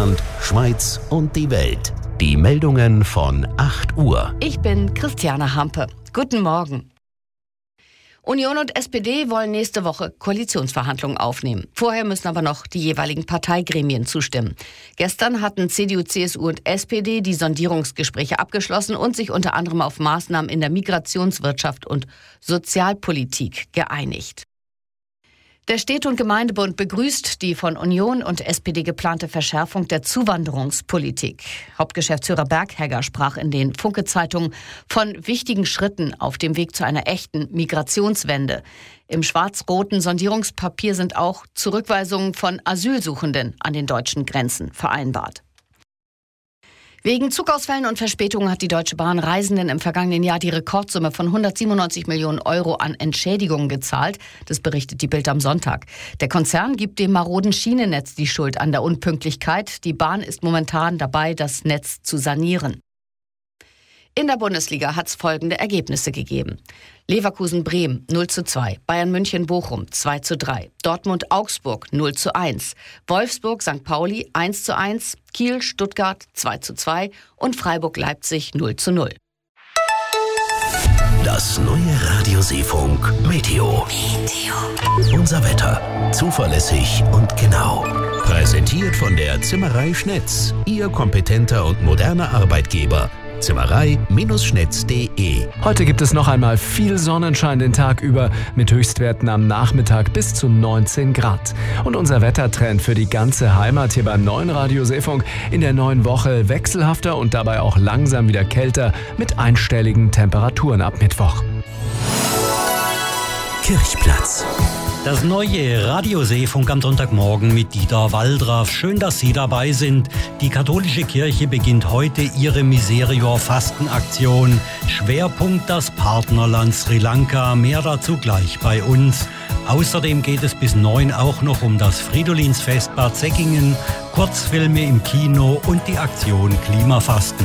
Deutschland, Schweiz und die Welt. Die Meldungen von 8 Uhr. Ich bin Christiane Hampe. Guten Morgen. Union und SPD wollen nächste Woche Koalitionsverhandlungen aufnehmen. Vorher müssen aber noch die jeweiligen Parteigremien zustimmen. Gestern hatten CDU, CSU und SPD die Sondierungsgespräche abgeschlossen und sich unter anderem auf Maßnahmen in der Migrationswirtschaft und Sozialpolitik geeinigt. Der Städte- und Gemeindebund begrüßt die von Union und SPD geplante Verschärfung der Zuwanderungspolitik. Hauptgeschäftsführer Berghegger sprach in den Funke-Zeitungen von wichtigen Schritten auf dem Weg zu einer echten Migrationswende. Im schwarz-roten Sondierungspapier sind auch Zurückweisungen von Asylsuchenden an den deutschen Grenzen vereinbart. Wegen Zugausfällen und Verspätungen hat die Deutsche Bahn Reisenden im vergangenen Jahr die Rekordsumme von 197 Millionen Euro an Entschädigungen gezahlt. Das berichtet die Bild am Sonntag. Der Konzern gibt dem maroden Schienennetz die Schuld an der Unpünktlichkeit. Die Bahn ist momentan dabei, das Netz zu sanieren. In der Bundesliga hat es folgende Ergebnisse gegeben. Leverkusen-Bremen 0:2, Bayern-München-Bochum 2:3, Dortmund-Augsburg 0:1, Wolfsburg-St. Pauli 1:1, Kiel-Stuttgart 2:2 und Freiburg-Leipzig 0:0. Das neue Radio Seefunk Meteo. Unser Wetter. Zuverlässig und genau. Präsentiert von der Zimmerei Schnetz. Ihr kompetenter und moderner Arbeitgeber. Zimmerei-Schnetz.de. Heute gibt es noch einmal viel Sonnenschein den Tag über mit Höchstwerten am Nachmittag bis zu 19 Grad. Und unser Wettertrend für die ganze Heimat hier beim neuen Radio Seefunk in der neuen Woche wechselhafter und dabei auch langsam wieder kälter mit einstelligen Temperaturen ab Mittwoch. Kirchplatz. Das neue Radio Seefunk am Sonntagmorgen mit Dieter Waldraff. Schön, dass Sie dabei sind. Die katholische Kirche beginnt heute ihre Miserior-Fastenaktion. Schwerpunkt das Partnerland Sri Lanka. Mehr dazu gleich bei uns. Außerdem geht es bis 9 auch noch um das Fridolinsfest Bad Säckingen, Kurzfilme im Kino und die Aktion Klimafasten.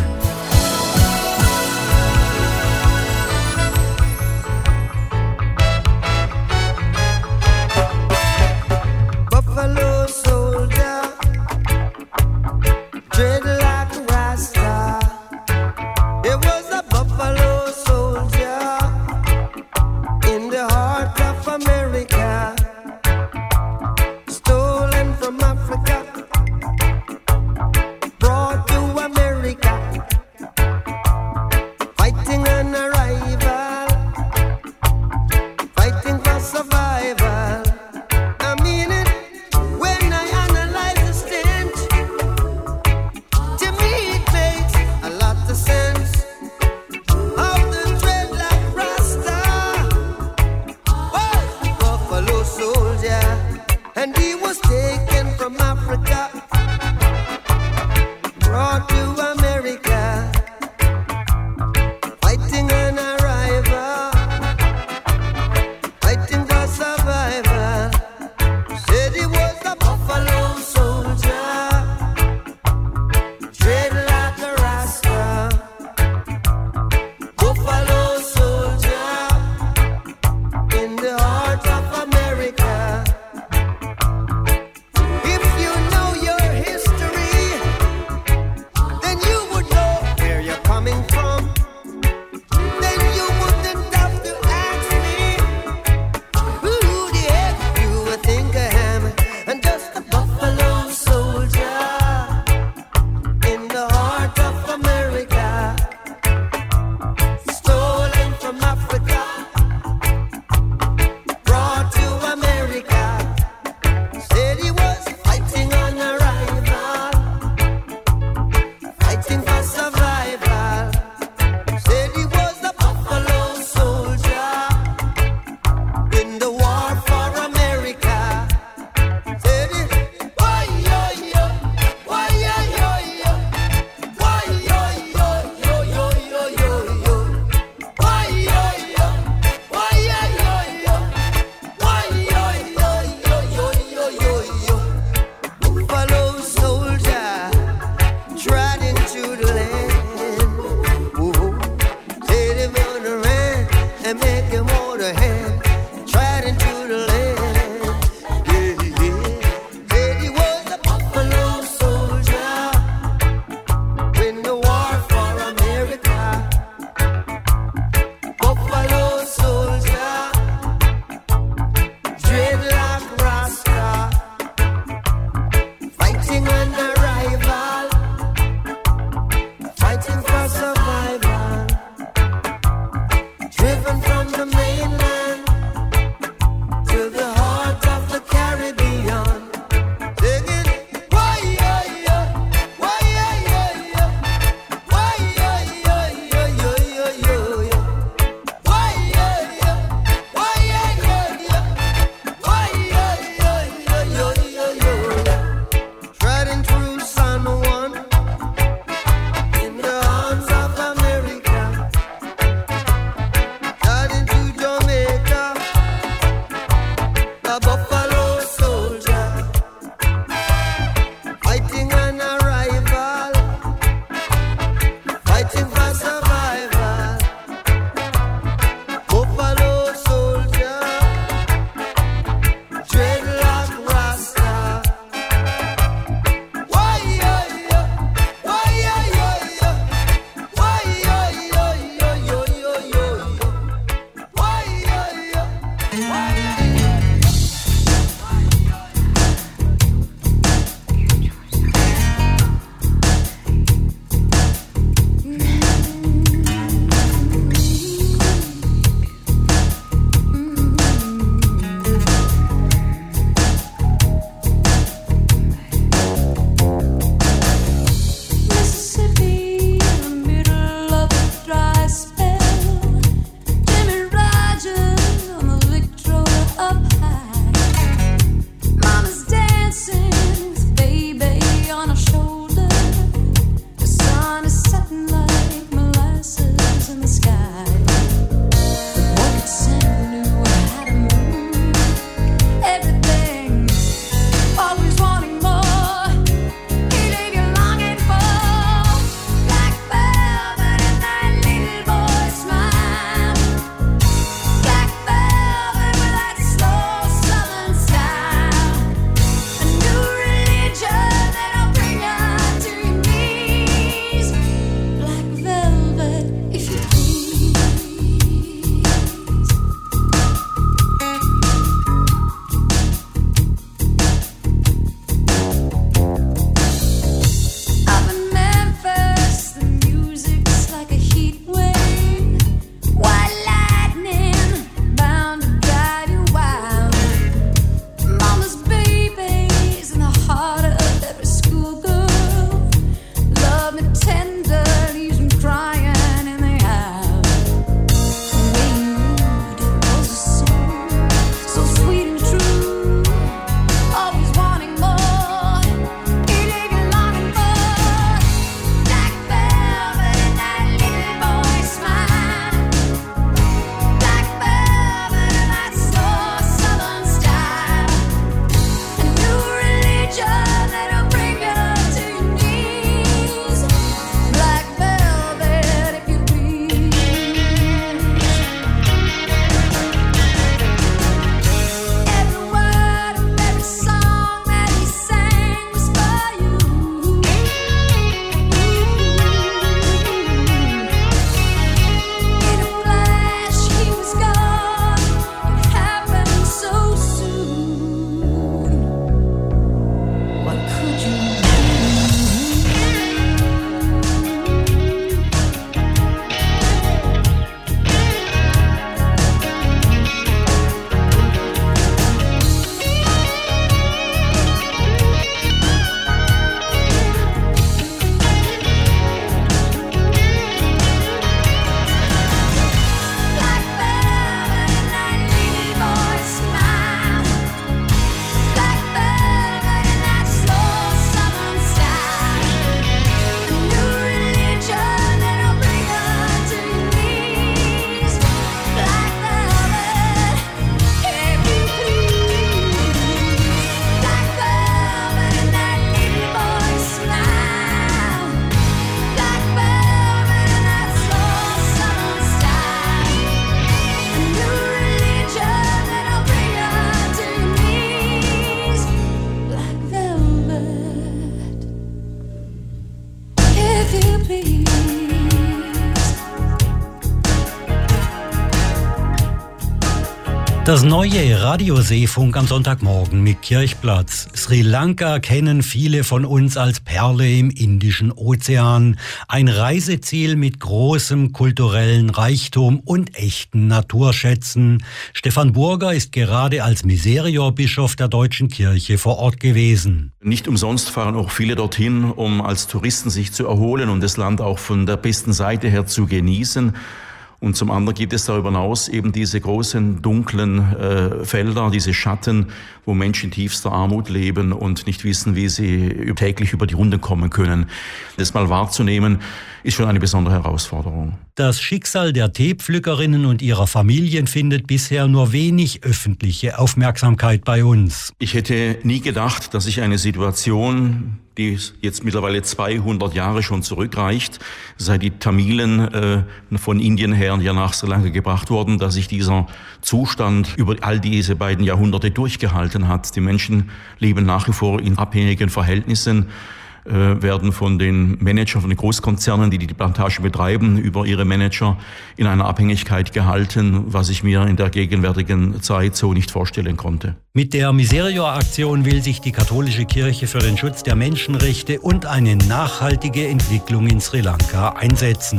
Das neue Radioseefunk am Sonntagmorgen mit Kirchplatz. Sri Lanka kennen viele von uns als Perle im Indischen Ozean. Ein Reiseziel mit großem kulturellen Reichtum und echten Naturschätzen. Stefan Burger ist gerade als Miserior-Bischof der Deutschen Kirche vor Ort gewesen. Nicht umsonst fahren auch viele dorthin, um als Touristen sich zu erholen und das Land auch von der besten Seite her zu genießen. Und zum anderen gibt es darüber hinaus eben diese großen, dunklen Felder, diese Schatten, wo Menschen in tiefster Armut leben und nicht wissen, wie sie täglich über die Runde kommen können. Das mal wahrzunehmen, ist schon eine besondere Herausforderung. Das Schicksal der Teepflückerinnen und ihrer Familien findet bisher nur wenig öffentliche Aufmerksamkeit bei uns. Ich hätte nie gedacht, dass ich eine Situation, die jetzt mittlerweile 200 Jahre schon zurückreicht, seit die Tamilen von Indien her hier nach Sri Lanka gebracht wurden, dass sich dieser Zustand über all diese beiden Jahrhunderte durchgehalten hat. Die Menschen leben nach wie vor in abhängigen Verhältnissen, werden von den Managern, von den Großkonzernen, die die Plantage betreiben, über ihre Manager in einer Abhängigkeit gehalten, was ich mir in der gegenwärtigen Zeit so nicht vorstellen konnte. Mit der Miserior-Aktion will sich die katholische Kirche für den Schutz der Menschenrechte und eine nachhaltige Entwicklung in Sri Lanka einsetzen.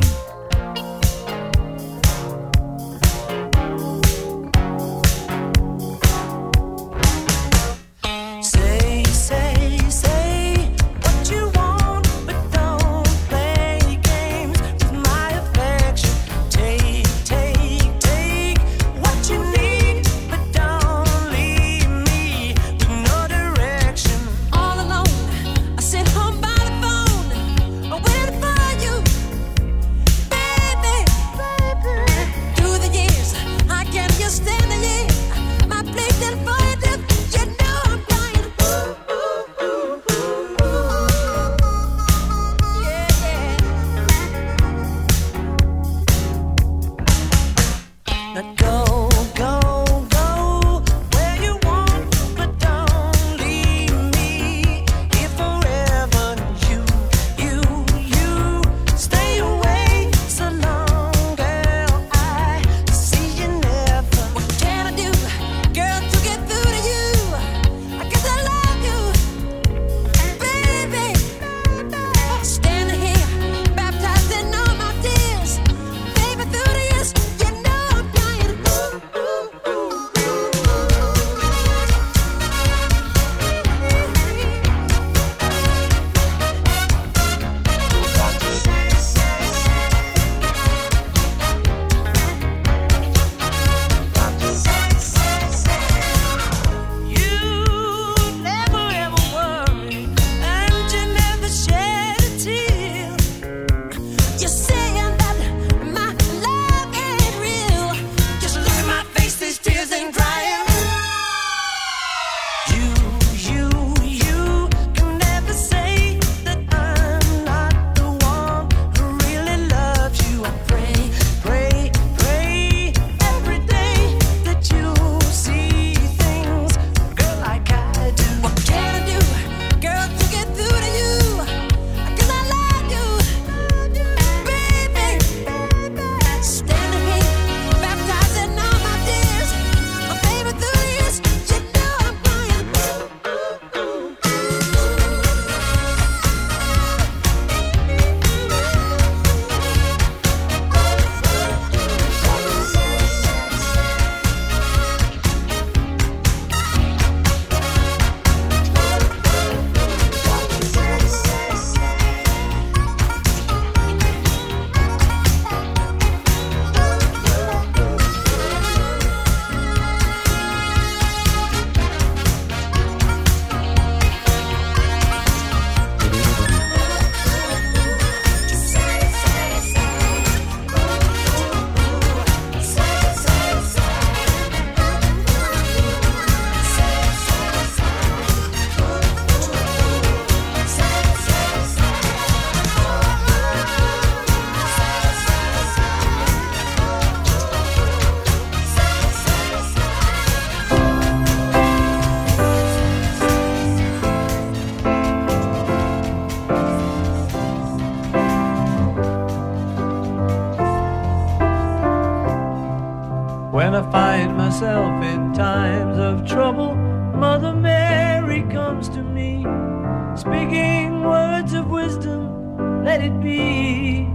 let it be.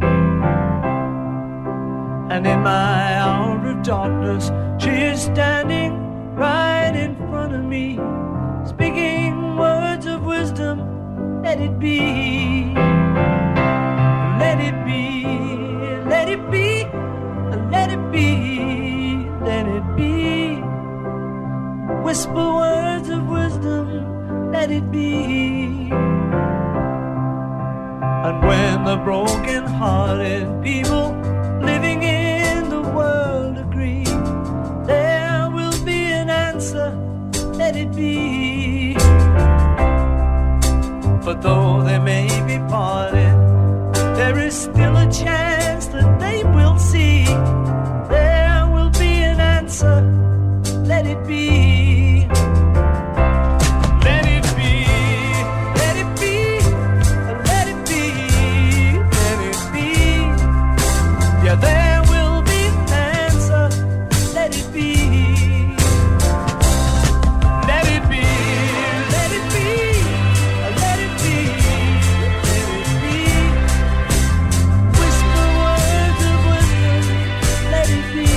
And in my hour of darkness, she is standing right in front of me, speaking words of wisdom, let it be. Let it be, let it be, let it be, let it be. Whisper words of wisdom, let it be. And when the broken-hearted people living in the world agree, there will be an answer, let it be. But though they may be parted, there is still a chance that they will see. There will be an answer, let it be. Let it be, let it be, let it be, let it be. Yeah, there will be an answer, let it be. Let it be, let it be, let it be, let it be. Whisper words of wisdom, let it be.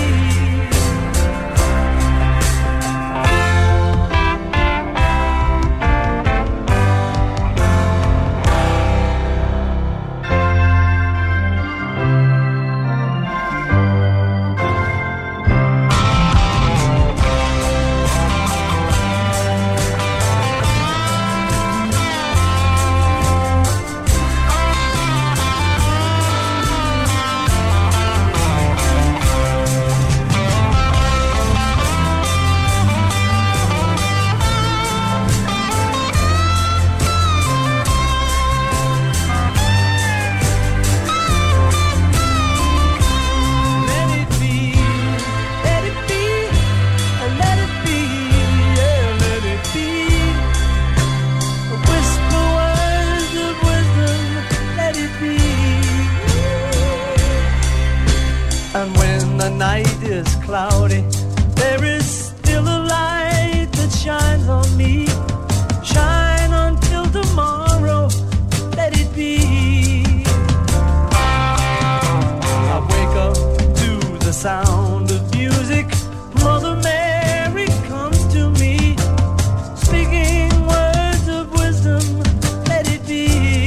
And when the night is cloudy, there is still a light that shines on me. Shine until tomorrow, let it be. I wake up to the sound of music. Mother Mary comes to me, speaking words of wisdom, let it be.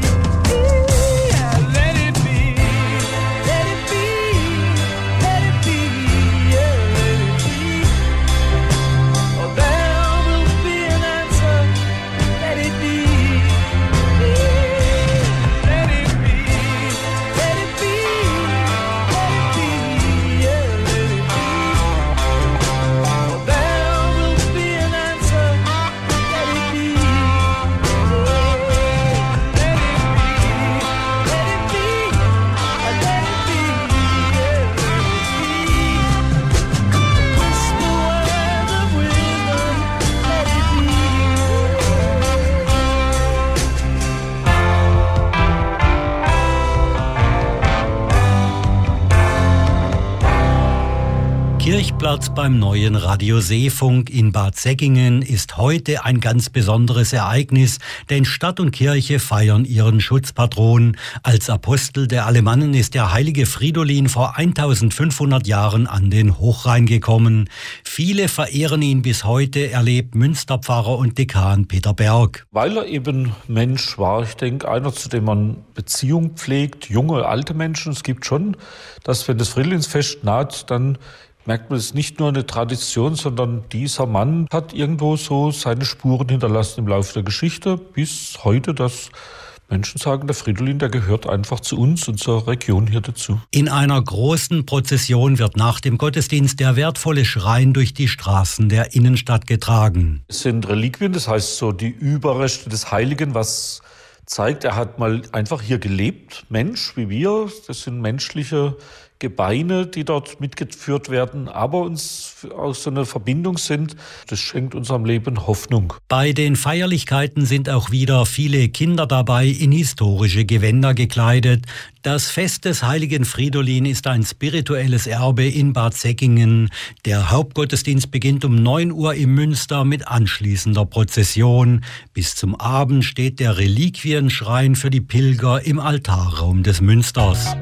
Kirchplatz beim neuen Radio Seefunk in Bad Säckingen ist heute ein ganz besonderes Ereignis, denn Stadt und Kirche feiern ihren Schutzpatron. Als Apostel der Alemannen ist der heilige Fridolin vor 1500 Jahren an den Hochrhein gekommen. Viele verehren ihn bis heute, erlebt Münsterpfarrer und Dekan Peter Berg. Weil er eben Mensch war, ich denke, einer, zu dem man Beziehung pflegt, junge, alte Menschen. Es gibt schon, dass wenn das Fridolinsfest naht, dann merkt man, es ist nicht nur eine Tradition, sondern dieser Mann hat irgendwo so seine Spuren hinterlassen im Laufe der Geschichte bis heute, dass Menschen sagen, der Fridolin, der gehört einfach zu uns und zur Region hier dazu. In einer großen Prozession wird nach dem Gottesdienst der wertvolle Schrein durch die Straßen der Innenstadt getragen. Es sind Reliquien, das heißt so die Überreste des Heiligen, was zeigt, er hat mal einfach hier gelebt, Mensch wie wir, das sind menschliche Gebeine, die dort mitgeführt werden, aber uns auch so eine Verbindung sind. Das schenkt unserem Leben Hoffnung. Bei den Feierlichkeiten sind auch wieder viele Kinder dabei, in historische Gewänder gekleidet. Das Fest des Heiligen Fridolin ist ein spirituelles Erbe in Bad Säckingen. Der Hauptgottesdienst beginnt um 9 Uhr im Münster mit anschließender Prozession. Bis zum Abend steht der Reliquienschrein für die Pilger im Altarraum des Münsters.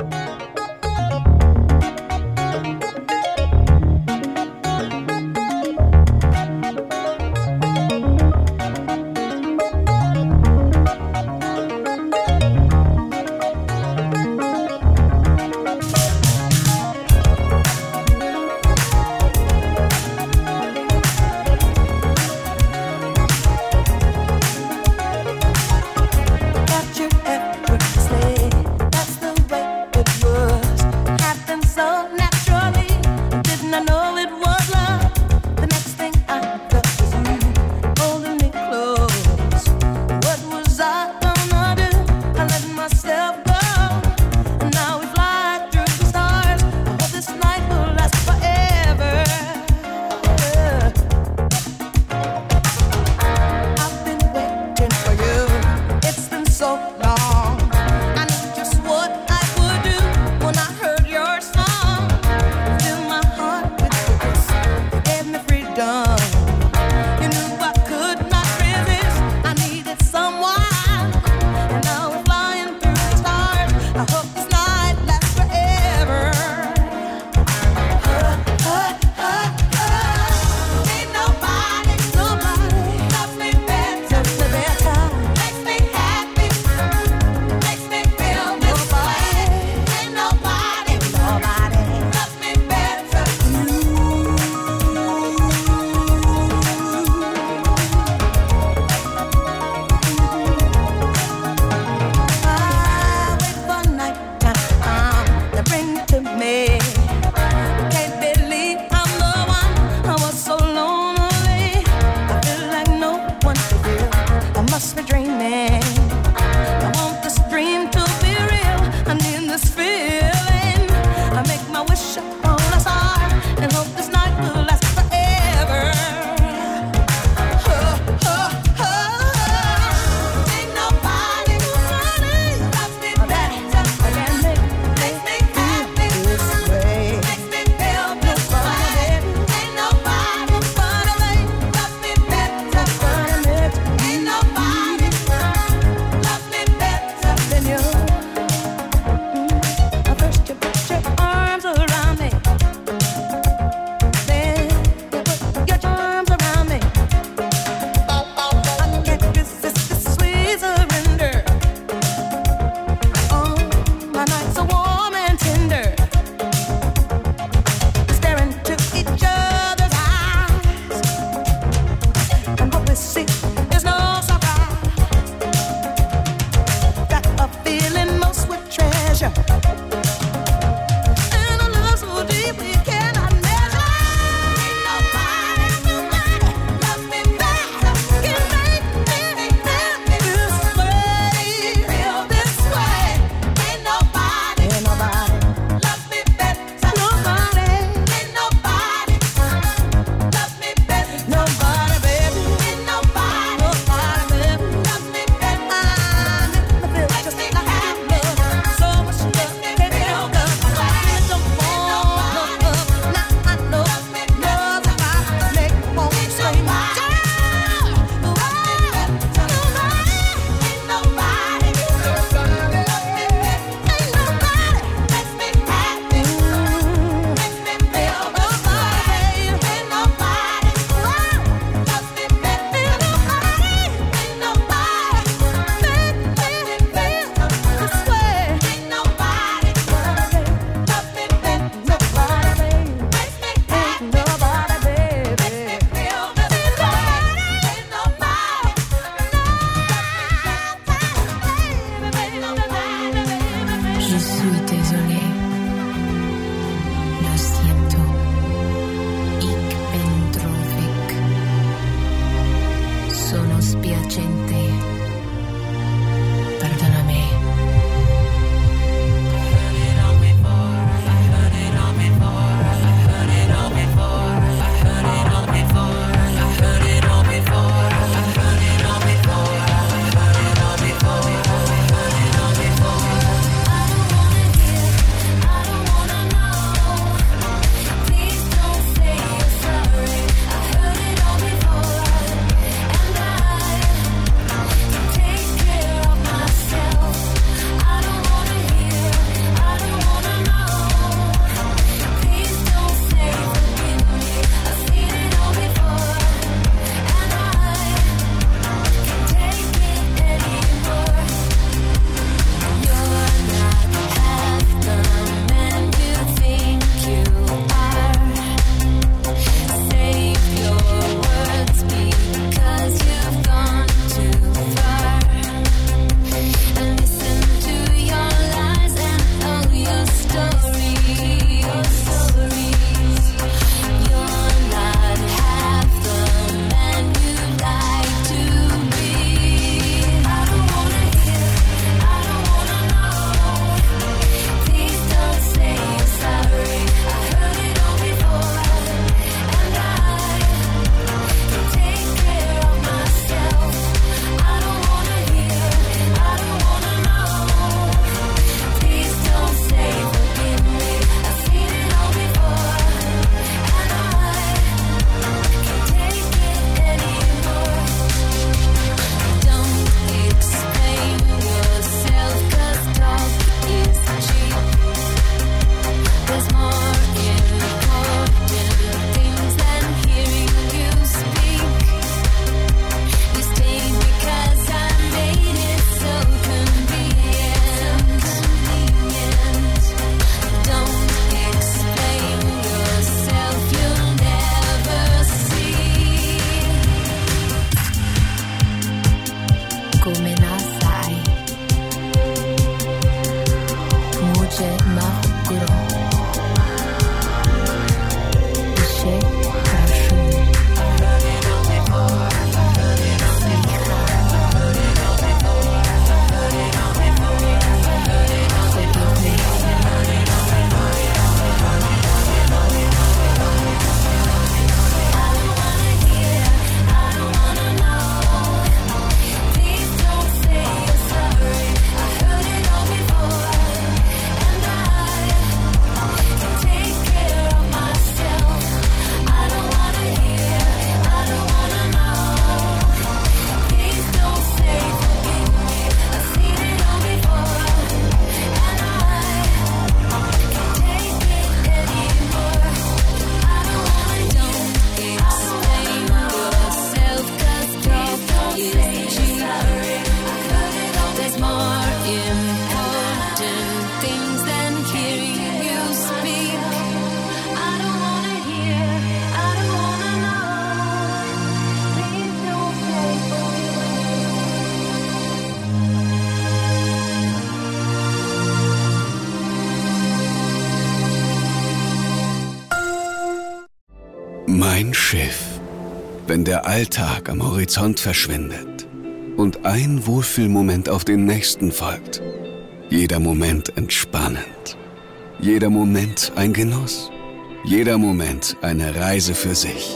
Mein Schiff. Wenn der Alltag am Horizont verschwindet und ein Wohlfühlmoment auf den nächsten folgt. Jeder Moment entspannend. Jeder Moment ein Genuss. Jeder Moment eine Reise für sich.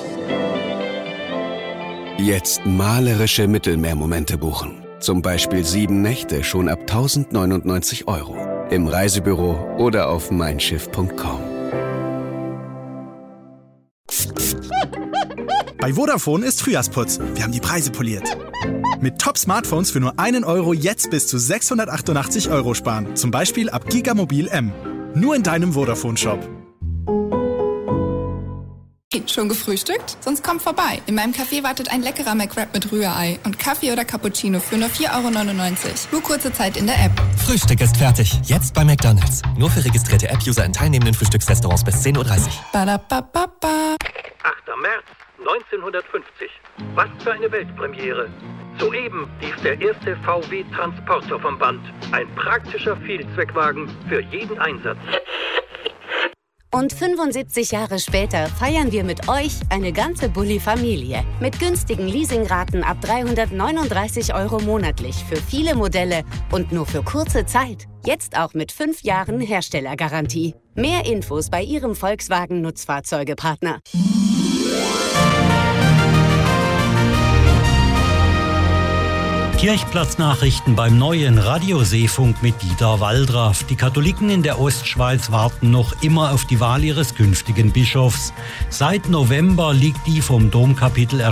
Jetzt malerische Mittelmeermomente buchen. Zum Beispiel 7 Nächte schon ab 1.099 €. Im Reisebüro oder auf meinschiff.com. Bei Vodafone ist Frühjahrsputz. Wir haben die Preise poliert. Mit Top-Smartphones für nur 1 € jetzt bis zu 688 € sparen. Zum Beispiel ab Gigamobil M. Nur in deinem Vodafone-Shop. Schon gefrühstückt? Sonst kommt vorbei. In meinem Café wartet ein leckerer McWrap mit Rührei und Kaffee oder Cappuccino für nur 4,99 €. Nur kurze Zeit in der App. Frühstück ist fertig. Jetzt bei McDonald's. Nur für registrierte App-User in teilnehmenden Frühstücksrestaurants bis 10:30 Uhr. Badabababa. 8. März 1950. Was für eine Weltpremiere. Soeben lief der erste VW Transporter vom Band. Ein praktischer Vielzweckwagen für jeden Einsatz. Und 75 Jahre später feiern wir mit euch eine ganze Bulli-Familie. Mit günstigen Leasingraten ab 339 € monatlich für viele Modelle und nur für kurze Zeit. Jetzt auch mit 5 Jahren Herstellergarantie. Mehr Infos bei Ihrem Volkswagen-Nutzfahrzeugepartner. Kirchplatznachrichten beim neuen Radioseefunk mit Dieter Waldraff. Die Katholiken in der Ostschweiz warten noch immer auf die Wahl ihres künftigen Bischofs. Seit November liegt die vom Domkapitel